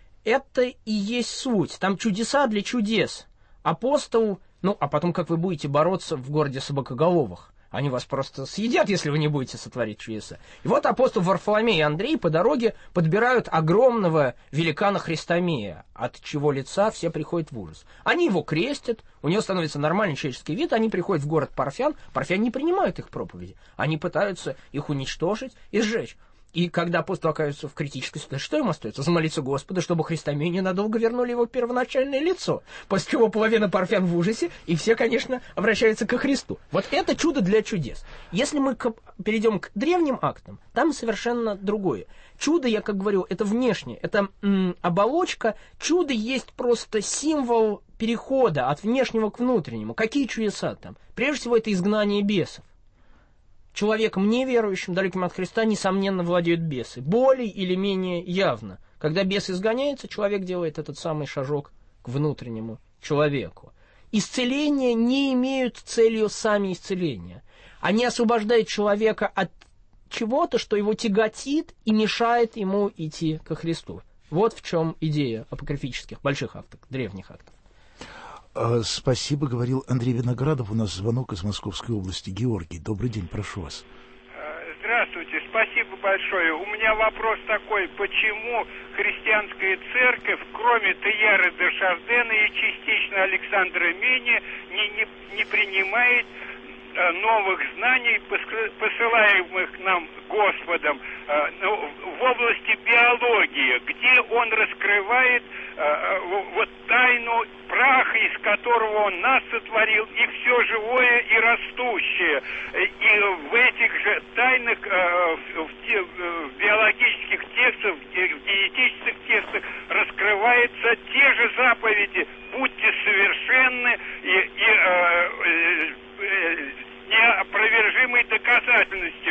это и есть суть. Там чудеса для чудес. Апостол, ну, а потом как вы будете бороться в городе собакоголовых? Они вас просто съедят, если вы не будете сотворить чудеса. И вот апостол Варфоломей и Андрей по дороге подбирают огромного великана Христомея, от чего лица все приходят в ужас. Они его крестят, у него становится нормальный человеческий вид, они приходят в город Парфян, парфяне не принимают их проповеди, они пытаются их уничтожить и сжечь. И когда апостол оказывается в критической ситуации, что ему остается? Замолиться Господу, чтобы Христомею ненадолго вернули его первоначальное лицо. После чего половина парфян в ужасе, и все, конечно, обращаются ко Христу. Вот это чудо для чудес. Если мы к, перейдем к древним актам, там совершенно другое. Чудо, я как говорю, это внешнее, это м, оболочка. Чудо есть просто символ перехода от внешнего к внутреннему. Какие чудеса там? Прежде всего, это изгнание бесов. Человеком неверующим, далеким от Христа, несомненно, владеют бесы. Более или менее явно. Когда бес изгоняется, человек делает этот самый шажок к внутреннему человеку. Исцеления не имеют целью сами исцеления. Они освобождают человека от чего-то, что его тяготит и мешает ему идти ко Христу. Вот в чем идея апокрифических больших актов, древних актов. Спасибо, говорил Андрей Виноградов. У нас звонок из Московской области. Георгий, добрый день, прошу вас. Здравствуйте, спасибо большое. У меня вопрос такой: почему христианская церковь, кроме Теяра де Шардена и частично Александра Мени, не, не, не принимает новых знаний, посылаемых нам Господом в области биологии, где Он раскрывает вот тайну праха, из которого Он нас сотворил, и все живое и растущее. И в этих же тайнах, в, те, в биологических текстах, в генетических текстах раскрываются те же заповеди: будьте совершенны и, и э, э, неопровержимой доказательностью.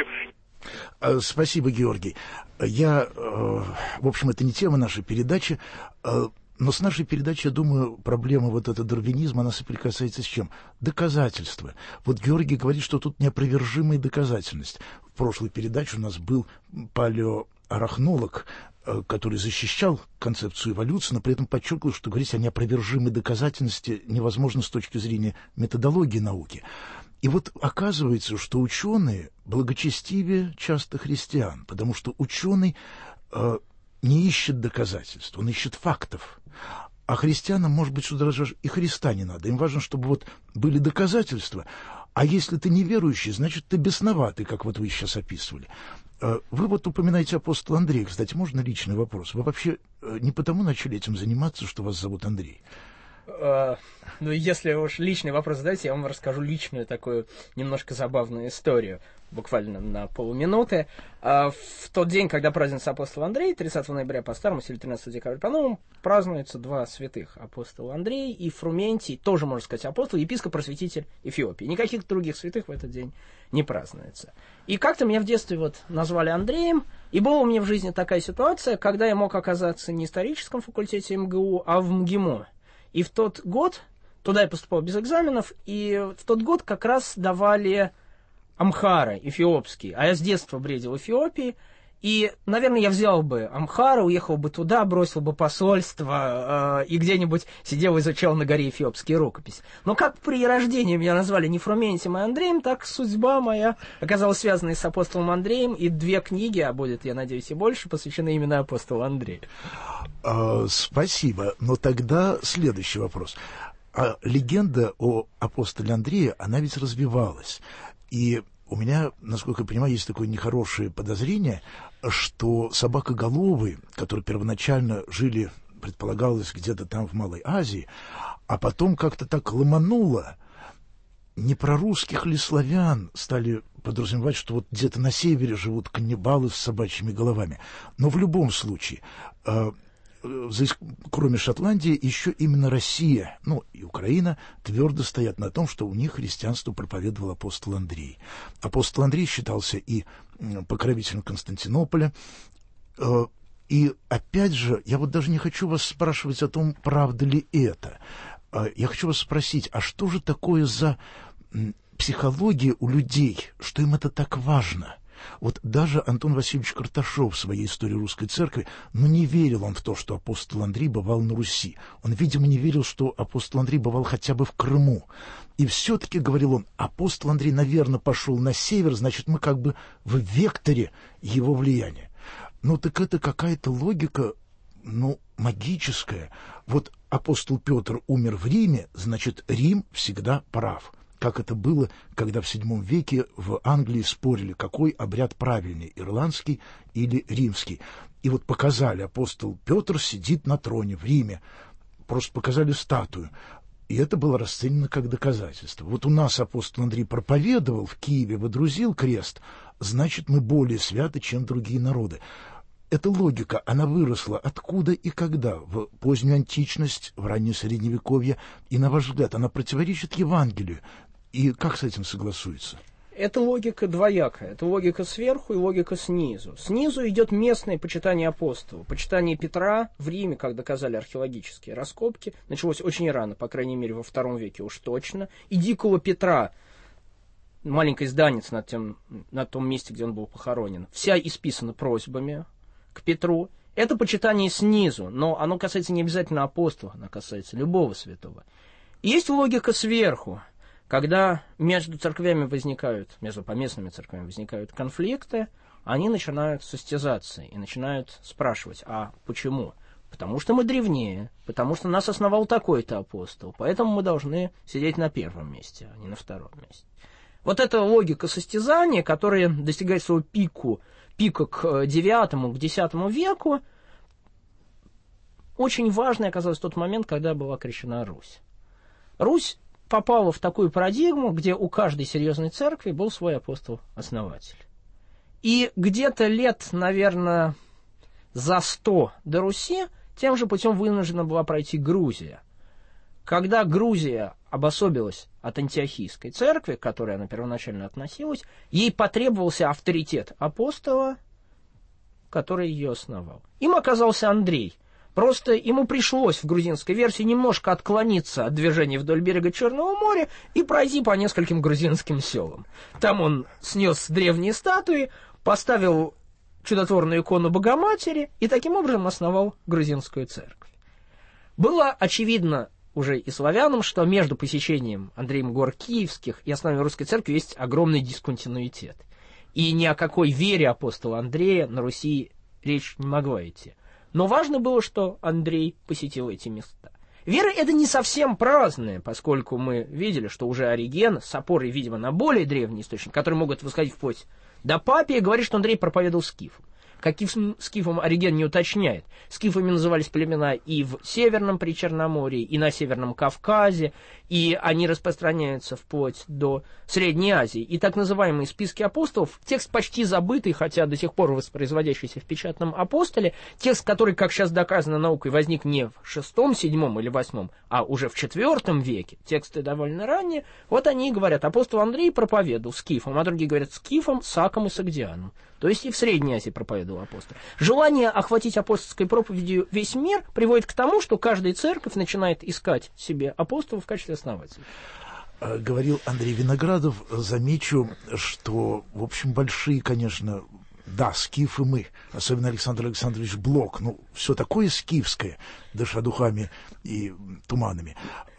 Спасибо, Георгий. Я, в общем, это не тема нашей передачи, но с нашей передачей, я думаю, проблема вот этого дарвинизма, она соприкасается с чем? Доказательства. Вот Георгий говорит, что тут неопровержимая доказательность. В прошлой передаче у нас был палеоарахнолог, который защищал концепцию эволюции, но при этом подчеркивал, что говорить о неопровержимой доказательности невозможно с точки зрения методологии науки. И вот оказывается, что ученые благочестивее часто христиан, потому что ученый э, не ищет доказательств, он ищет фактов. А христианам, может быть, что даже и Христа не надо. Им важно, чтобы вот были доказательства. А если ты неверующий, значит, ты бесноватый, как вот вы сейчас описывали. Э, вы вот упоминаете апостола Андрея. Кстати, можно личный вопрос? Вы вообще э, не потому начали этим заниматься, что вас зовут Андрей? Uh, ну, если уж личный вопрос задаете, я вам расскажу личную такую немножко забавную историю, буквально на полминуты. Uh, в тот день, когда празднуется апостол Андрей, тридцатого ноября по старому или тринадцатого декабря по новому, празднуются два святых: апостол Андрей и Фрументий, тоже, можно сказать, апостол, епископ-просветитель Эфиопии. Никаких других святых в этот день не празднуется. И как-то меня в детстве вот назвали Андреем, и была у меня в жизни такая ситуация, когда я мог оказаться не в историческом факультете эм гэ у, а в МГИМО. И в тот год, туда я поступал без экзаменов, и в тот год как раз давали амхара, эфиопский. А я с детства бредил Эфиопии, и, наверное, я взял бы амхара, уехал бы туда, бросил бы посольство, э, и где-нибудь сидел и изучал на горе эфиопские рукописи. Но как при рождении меня назвали не Фрументием, а Андреем, так судьба моя оказалась связана с апостолом Андреем, и две книги, а будет, я надеюсь, и больше, посвящены именно апостолу Андрею. А, спасибо. Но тогда следующий вопрос. А легенда о апостоле Андрее, она ведь развивалась. И у меня, насколько я понимаю, есть такое нехорошее подозрение, что собакоголовые, которые первоначально жили, предполагалось, где-то там в Малой Азии, а потом как-то так ломануло, не про русских ли славян стали подразумевать, что вот где-то на севере живут каннибалы с собачьими головами. Но в любом случае, э, кроме Шотландии, еще именно Россия, ну и Украина твердо стоят на том, что у них христианство проповедовал апостол Андрей. Апостол Андрей считался и покровителем Константинополя. И опять же, я вот даже не хочу вас спрашивать о том, правда ли это. Я хочу вас спросить, а что же такое за психология у людей, что им это так важно? Вот даже Антон Васильевич Карташов в своей истории русской церкви, ну, не верил он в то, что апостол Андрей бывал на Руси. Он, видимо, не верил, что апостол Андрей бывал хотя бы в Крыму. И все-таки, говорил он, апостол Андрей, наверное, пошел на север, значит, мы как бы в векторе его влияния. Ну, так это какая-то логика, ну, магическая. Вот апостол Петр умер в Риме, значит, Рим всегда прав. Как это было, когда в седьмом веке в Англии спорили, какой обряд правильнее, ирландский или римский. И вот показали, апостол Петр сидит на троне в Риме, просто показали статую. И это было расценено как доказательство. Вот у нас апостол Андрей проповедовал, в Киеве водрузил крест, значит, мы более святы, чем другие народы. Эта логика, она выросла откуда и когда? В позднюю античность, в раннее Средневековье. И, на ваш взгляд, она противоречит Евангелию. И как с этим согласуется? Это логика двоякая. Это логика сверху и логика снизу. Снизу идет местное почитание апостола. Почитание Петра в Риме, как доказали археологические раскопки, началось очень рано, по крайней мере, во втором веке уж точно. И дикого Петра, маленькое зданице на, тем, на том месте, где он был похоронен, вся исписана просьбами к Петру. это почитание снизу, но оно касается не обязательно апостолов, оно касается любого святого. И есть логика сверху, когда между церквями возникают, между поместными церквями возникают конфликты, они начинают состязаться и начинают спрашивать, а почему? Потому что мы древнее, потому что нас основал такой-то апостол, поэтому мы должны сидеть на первом месте, а не на втором месте. Вот эта логика состязания, которая достигает своего пику, пика к девятому, к десятому веку, очень важной оказалась в тот момент, когда была крещена Русь. Русь попала в такую парадигму, где у каждой серьезной церкви был свой апостол-основатель. И где-то лет, наверное, за сто до Руси тем же путем вынуждена была пройти Грузия. Когда Грузия обособилась от антиохийской церкви, к которой она первоначально относилась, ей потребовался авторитет апостола, который ее основал. Им оказался Андрей. Просто ему пришлось в грузинской версии немножко отклониться от движения вдоль берега Черного моря и пройти по нескольким грузинским селам. Там он снес древние статуи, поставил чудотворную икону Богоматери и таким образом основал грузинскую церковь. Было очевидно уже и славянам, что между посещением Андреем гор Киевских и основанием русской церкви есть огромный дисконтинуитет. И ни о какой вере апостола Андрея на Руси речь не могла идти. Но важно было, что Андрей посетил эти места. Вера это не совсем праздная, поскольку мы видели, что уже Ориген с опорой, видимо, на более древний источник, которые могут восходить вплоть до Папия, говорит, что Андрей проповедовал скифам. Каким скифом Ориген не уточняет. Скифами назывались племена и в Северном Причерноморье, и на Северном Кавказе, и они распространяются вплоть до Средней Азии. И так называемые списки апостолов, текст почти забытый, хотя до сих пор воспроизводящийся в печатном апостоле, текст, который, как сейчас доказано наукой, возник не в шестом, седьмом или восьмом, а уже в четвертом веке, тексты довольно ранние, вот они и говорят, апостол Андрей проповедовал скифам, а другие говорят скифам, сакам и сагдианам. То есть и в Средней Азии проповедовал апостол. Желание охватить апостольской проповедью весь мир приводит к тому, что каждая церковь начинает искать себе апостолов в качестве основателя. Говорил Андрей Виноградов, замечу, что, в общем, большие, конечно, да, скифы мы, особенно Александр Александрович Блок, ну, все такое скифское, дыша духами и туманами.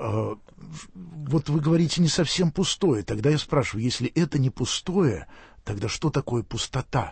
Вот вы говорите, не совсем пустое. Тогда я спрашиваю, если это не пустое, тогда что такое пустота?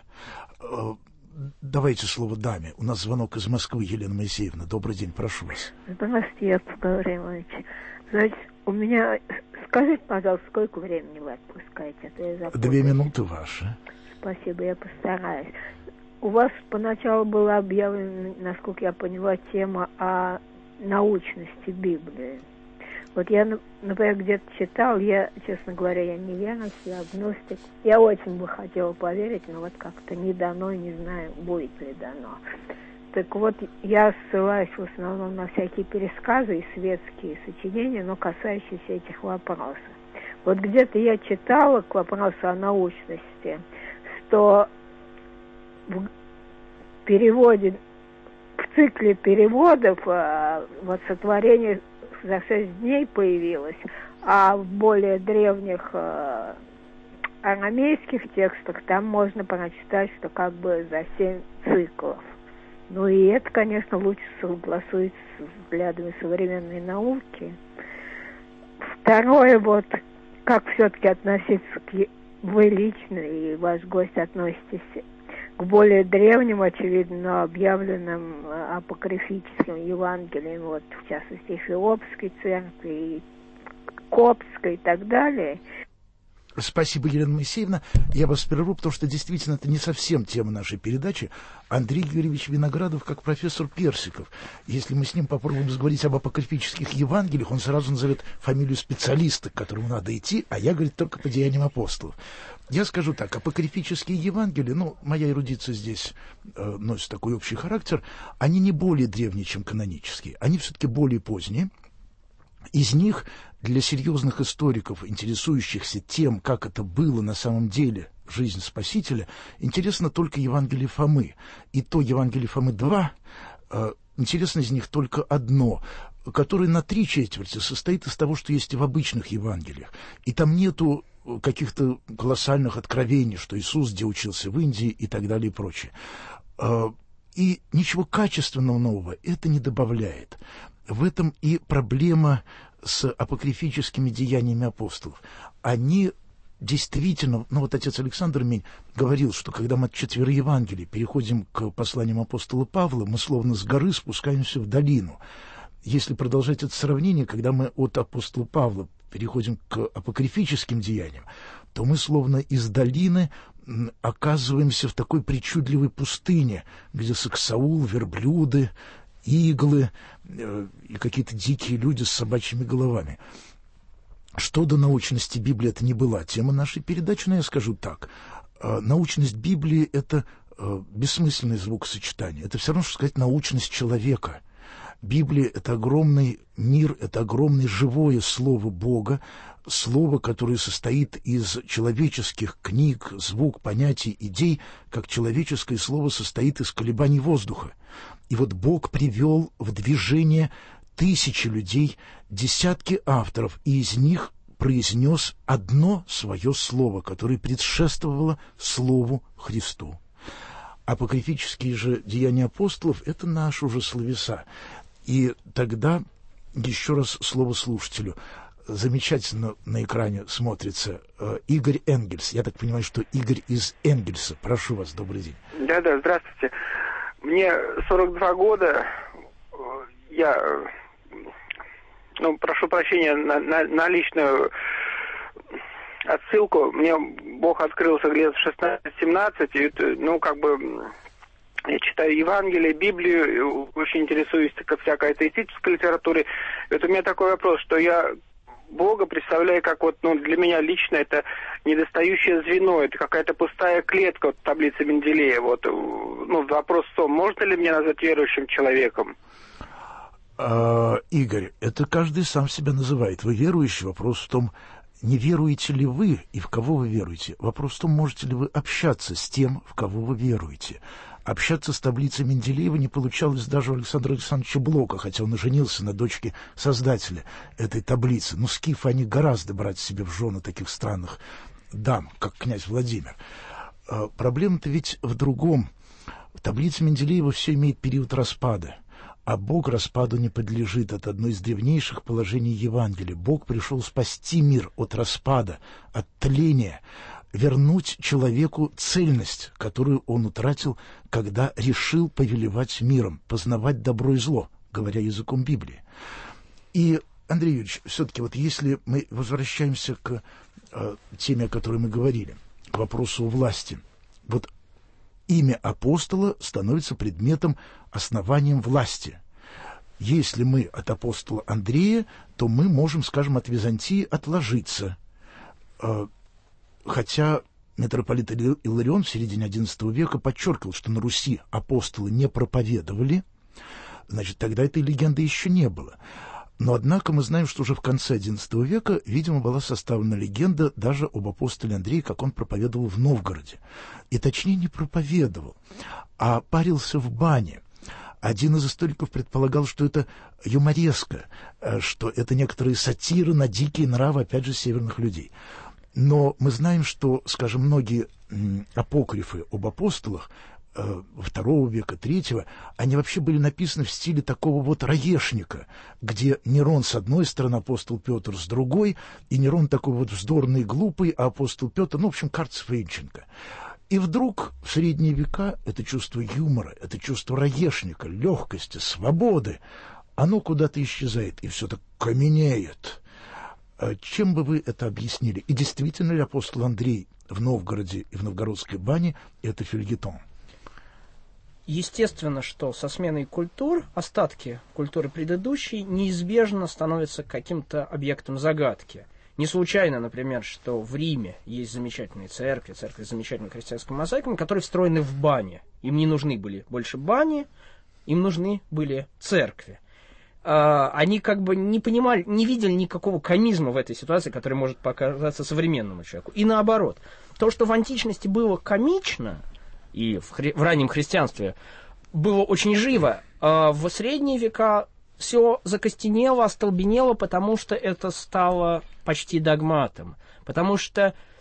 Давайте слово даме. У нас звонок из Москвы, Елена Моисеевна. Добрый день, прошу вас. Здравствуйте, Яков Гаврилович. Знаете, у меня... Скажите, пожалуйста, сколько времени вы отпускаете? А то я запутаюсь. Две минуты ваши. Спасибо, я постараюсь. У вас поначалу была объявлена, насколько я поняла, тема о научности Библии. Вот я, например, где-то читал, я, честно говоря, я не верующий, я агностик. Я очень бы хотела поверить, но вот как-то не дано, не знаю, будет ли дано. Так вот, я ссылаюсь в основном на всякие пересказы и светские сочинения, но касающиеся этих вопросов. Вот где-то я читала к вопросу о научности, что в переводе, в цикле переводов вот сотворение за шесть дней появилось, а в более древних э, арамейских текстах там можно прочитать, что как бы за семь циклов. Ну и это, конечно, лучше согласуется с взглядами современной науки. Второе, вот, как все-таки относиться к... Вы лично и ваш гость относитесь к более древним, очевидно, объявленным апокрифическим Евангелиям, вот, в частности, Эфиопской церкви, Коптской и так далее. Спасибо, Елена Моисеевна. Я вас прерву, потому что действительно это не совсем тема нашей передачи. Андрей Юрьевич Виноградов как профессор Персиков. Если мы с ним попробуем заговорить об апокрифических Евангелиях, он сразу назовет фамилию специалиста, к которому надо идти, а я, говорит, только по деяниям апостолов. Я скажу так, апокрифические Евангелия, ну, моя эрудиция здесь э, носит такой общий характер, они не более древние, чем канонические, они все-таки более поздние. Из них для серьезных историков, интересующихся тем, как это было на самом деле, жизнь Спасителя, интересно только Евангелие Фомы. И то Евангелие Фомы два, э, интересно из них только одно, которое на три четверти состоит из того, что есть и в обычных Евангелиях. И там нету каких-то колоссальных откровений, что Иисус где учился в Индии и так далее и прочее. Э, И ничего качественного нового это не добавляет. В этом и проблема с апокрифическими деяниями апостолов. Они действительно, ну вот отец Александр Мень говорил, что когда мы от четверо Евангелий переходим к посланиям апостола Павла, мы словно с горы спускаемся в долину. Если продолжать это сравнение, когда мы от апостола Павла переходим к апокрифическим деяниям, то мы словно из долины оказываемся в такой причудливой пустыне, где саксаул, верблюды, иглы э, и какие-то дикие люди с собачьими головами. Что до научности Библии это не была тема нашей передачи, но я скажу так. Э, научность Библии — это э, бессмысленное звукосочетание. Это все равно, что сказать научность человека. Библия — это огромный мир, это огромное живое слово Бога, слово, которое состоит из человеческих книг, звук, понятий, идей, как человеческое слово состоит из колебаний воздуха. И вот Бог привел в движение тысячи людей, десятки авторов, и из них произнес одно свое слово, которое предшествовало Слову Христу. Апокрифические же деяния апостолов — это наши уже словеса. И тогда еще раз слово слушателю. Замечательно на экране смотрится э, Игорь Энгельс. Я так понимаю, что Игорь из Энгельса. Прошу вас, добрый день. Да-да, здравствуйте. Мне сорок два года. Я, ну, прошу прощения на, на, на личную отсылку. Мне Бог открылся где-то в шестнадцать-семнадцать. И, ну, как бы... Я читаю Евангелие, Библию, очень интересуюсь всякой атеистической литературе. И вот у меня такой вопрос, что я Бога представляю как вот, ну, для меня лично это недостающее звено, это какая-то пустая клетка, вот, таблицы Менделеева. Вот, ну, вопрос в том, можно ли меня назвать верующим человеком? А, Игорь, это каждый сам себя называет. Вы верующий, вопрос в том, не веруете ли вы и в кого вы веруете. Вопрос в том, можете ли вы общаться с тем, в кого вы веруете. Общаться с таблицей Менделеева не получалось даже у Александра Александровича Блока, хотя он и женился на дочке создателя этой таблицы. Но скифы, они гораздо брать себе в жены таких странных дам, как князь Владимир. А проблема-то ведь в другом. В таблице Менделеева все имеет период распада. А Бог распаду не подлежит. Это одно из древнейших положений Евангелия. Бог пришел спасти мир от распада, от тления, вернуть человеку цельность, которую он утратил, когда решил повелевать миром, познавать добро и зло, говоря языком Библии. И, Андрей Юрьевич, все-таки вот если мы возвращаемся к э, теме, о которой мы говорили, к вопросу о власти, вот имя апостола становится предметом, основанием власти. Если мы от апостола Андрея, то мы можем, скажем, от Византии отложиться. Хотя митрополит Иларион в середине одиннадцатого века подчеркивал, что на Руси апостолы не проповедовали, значит, тогда этой легенды еще не было. Но, однако, мы знаем, что уже в конце одиннадцатого века, видимо, была составлена легенда даже об апостоле Андрее, как он проповедовал в Новгороде. И точнее не проповедовал, а парился в бане. Один из историков предполагал, что это юмореска, что это некоторые сатиры на дикие нравы, опять же, северных людей. Но мы знаем, что, скажем, многие апокрифы об апостолах второго века, третьего, они вообще были написаны в стиле такого вот раешника, где Нерон с одной стороны, апостол Петр с другой, и Нерон такой вот вздорный и глупый, а апостол Петр, ну, в общем, Карцев и Инченко. И вдруг в средние века это чувство юмора, это чувство раешника, легкости, свободы, оно куда-то исчезает, и все так каменеет. Чем бы вы это объяснили? И действительно ли апостол Андрей в Новгороде и в Новгородской бане — это фельетон? Естественно, что со сменой культур остатки культуры предыдущей неизбежно становятся каким-то объектом загадки. Не случайно, например, что в Риме есть замечательные церкви, церкви с замечательными христианскими мозаиками, которые встроены в бане. Им не нужны были больше бани, им нужны были церкви. Они как бы не понимали, не видели никакого комизма в этой ситуации, который может показаться современному человеку. И наоборот, то, что в античности было комично, и в, хри- в раннем христианстве было очень живо, а в средние века все закостенело, остолбенело, потому что это стало почти догматом. Потому что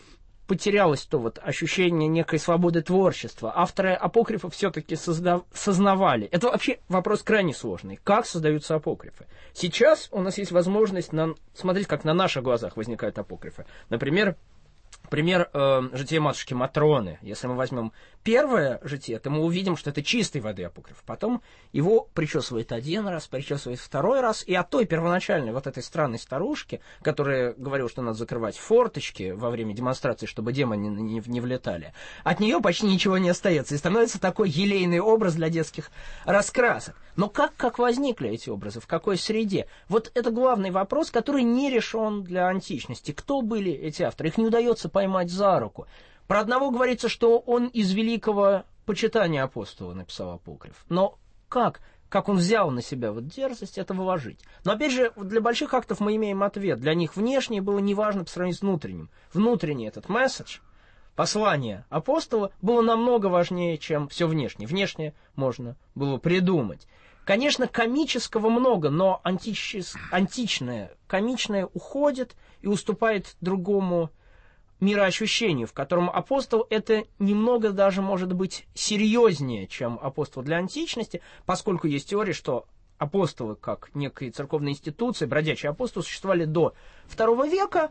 потерялось то вот ощущение некой свободы творчества. Авторы апокрифов все-таки созда... сознавали. Это вообще вопрос крайне сложный. Как создаются апокрифы? Сейчас у нас есть возможность на... смотреть, как на наших глазах возникают апокрифы. Например, Пример э, жития матушки Матроны. Если мы возьмем первое житие, то мы увидим, что это чистой воды апокриф. Потом его причесывает один раз, причесывает второй раз. И от той первоначальной вот этой странной старушки, которая говорила, что надо закрывать форточки во время демонстрации, чтобы демоны не, не, не влетали, от нее почти ничего не остается. И становится такой елейный образ для детских раскрасок. Но как, как возникли эти образы? В какой среде? Вот это главный вопрос, который не решен для античности. Кто были эти авторы? Их не удается поймать за руку. Про одного говорится, что он из великого почитания апостола написал апокриф. Но как? Как он взял на себя вот дерзость это выложить? Но опять же, для больших актов мы имеем ответ. Для них внешнее было неважно по сравнению с внутренним. Внутренний этот месседж, послание апостола, было намного важнее, чем все внешнее. Внешнее можно было придумать. Конечно, комического много, но античес... античное, комичное уходит и уступает другому мироощущению, в котором апостол это немного даже может быть серьезнее, чем апостол для античности, поскольку есть теория, что апостолы, как некие церковные институции, бродячие апостолы, существовали до второго века.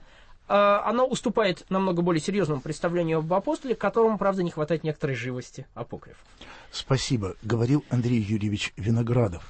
Оно уступает намного более серьезному представлению об апостоле, которому, правда, не хватает некоторой живости апокриф. Спасибо. Говорил Андрей Юрьевич Виноградов.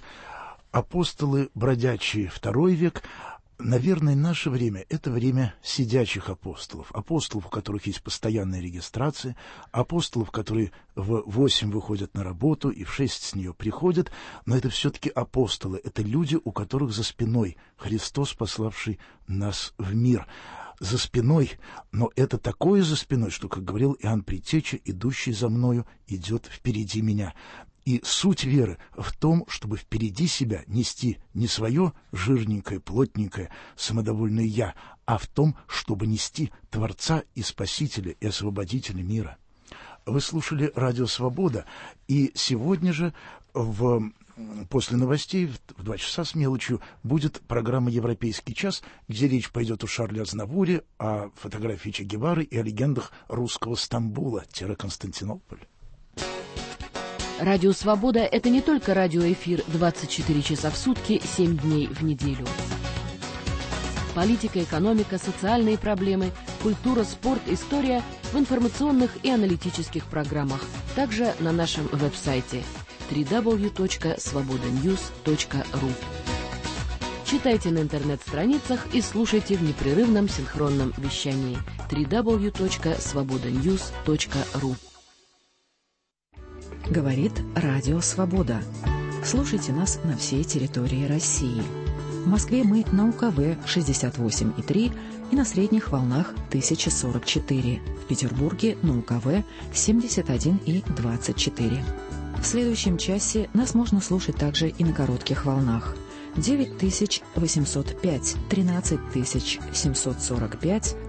Апостолы бродячие, второй век. Наверное, наше время – это время сидячих апостолов. Апостолов, у которых есть постоянная регистрация, апостолов, которые в восемь выходят на работу и в шесть с нее приходят, но это все-таки апостолы. Это люди, у которых за спиной Христос, пославший нас в мир. За спиной, но это такое за спиной, что, как говорил Иоанн Предтеча, идущий за мною идет впереди меня. И суть веры в том, чтобы впереди себя нести не свое жирненькое, плотненькое, самодовольное «я», а в том, чтобы нести Творца и Спасителя и Освободителя мира. Вы слушали «Радио Свобода», и сегодня же в... после новостей в два часа с мелочью будет программа «Европейский час», где речь пойдет о Шарле Азнавуре, о фотографии Че Гевары и о легендах русского Стамбула-Константинополь. Радио «Свобода» — это не только радиоэфир двадцать четыре часа в сутки, семь дней в неделю. Политика, экономика, социальные проблемы, культура, спорт, история в информационных и аналитических программах. Также на нашем веб-сайте дабл ю дабл ю дабл ю точка свобода ньюс точка ру. Читайте на интернет-страницах и слушайте в непрерывном синхронном вещании дабл ю дабл ю дабл ю точка свобода ньюс точка ру. Говорит Радио Свобода. Слушайте нас на всей территории России. В Москве мы на УКВ шестьдесят восемь и три и на средних волнах тысяча сорок четыре. В Петербурге на УКВ семьдесят один и двадцать четыре. В следующем часе нас можно слушать также и на коротких волнах. девять тысяч восемьсот пять, тринадцать тысяч семьсот сорок пять,